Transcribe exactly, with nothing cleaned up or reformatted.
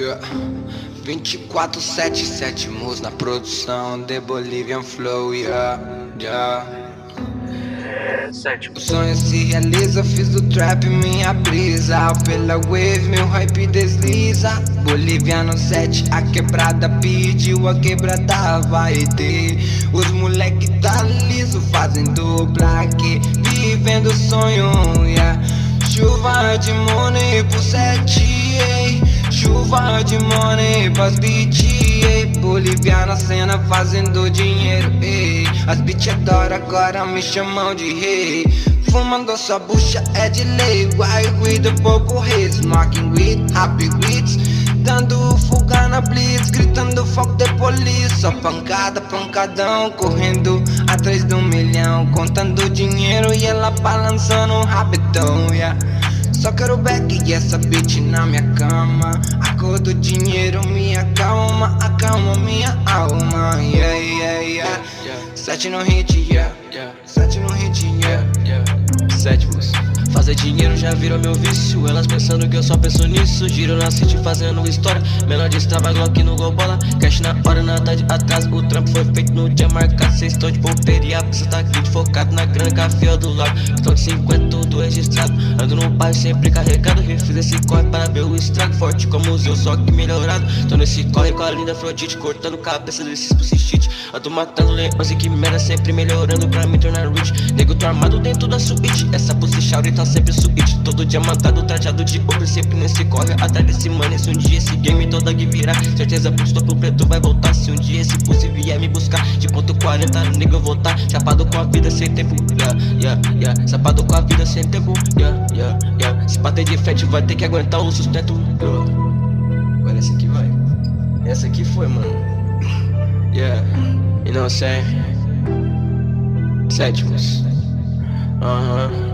Yeah. vinte e quatro sete sétimos na produção The Bolivian Flow, yeah, yeah. O sonho se realiza, fiz do trap minha brisa. Pela wave meu hype desliza. Boliviano sete, a quebrada pediu, a quebrada vai ter. Os moleque tá liso, fazendo plaque, vivendo o sonho, yeah. Chuva de money pro sete, ei. Chuva de money pras bitch, ei. Boliviana cena fazendo dinheiro, ei. As bitch adoram, agora me chamam de rei. Fumando sua bucha é de lei. Why with the pouco hits, smoking with happy wits, dando fuga na blitz, gritando fuck the police. Só pancada, pancadão, correndo atrás de um milhão, contando dinheiro e ela balançando um rabetão, yeah. Só quero back e essa bitch na minha cama. A cor do dinheiro me acalma, acalma minha alma, yeah, yeah, yeah. Sete no hit, yeah, sete no hit, yeah. Sétimos. Fazer dinheiro já virou meu vício. Elas pensando que eu só penso nisso. Giro na city fazendo história. Menor de Strava, Glock no Golbola. Cash na hora, nada de atraso. O trampo foi feito no dia marcado. Cês estão de bobeira, a pista tá grid, focado na grana, café do lado. Estão de cinquenta, tudo registrado. Ando no bairro sempre carregado. Refiz esse corre para ver o estrago. Forte como o Zeu, só que melhorado. Tô nesse corre com a linda Afrodite, cortando cabeça desses pussy shit. Ando matando leões e que merda, sempre melhorando pra me tornar rich. Nego, tô armado dentro da suíte. Essa pussy shawty tá sempre suíte. Todo diamantado, trajado de ouro, sempre nesse corre atrás desse money. Se um dia esse game toda que virar, certeza pro topo preto vai voltar. Se um dia esse pussy vier me buscar, de ponto quarenta, nega eu voltar. Chapado com a vida sem tempo, yeah, yeah, yeah. Sapado com a vida sem tempo, yeah, yeah, yeah. Se bater de frente vai ter que aguentar o sustento, yeah. Olha essa aqui vai. Essa aqui foi, mano. Yeah, you know what I'm saying? Sétimos. Aham. Uh-huh.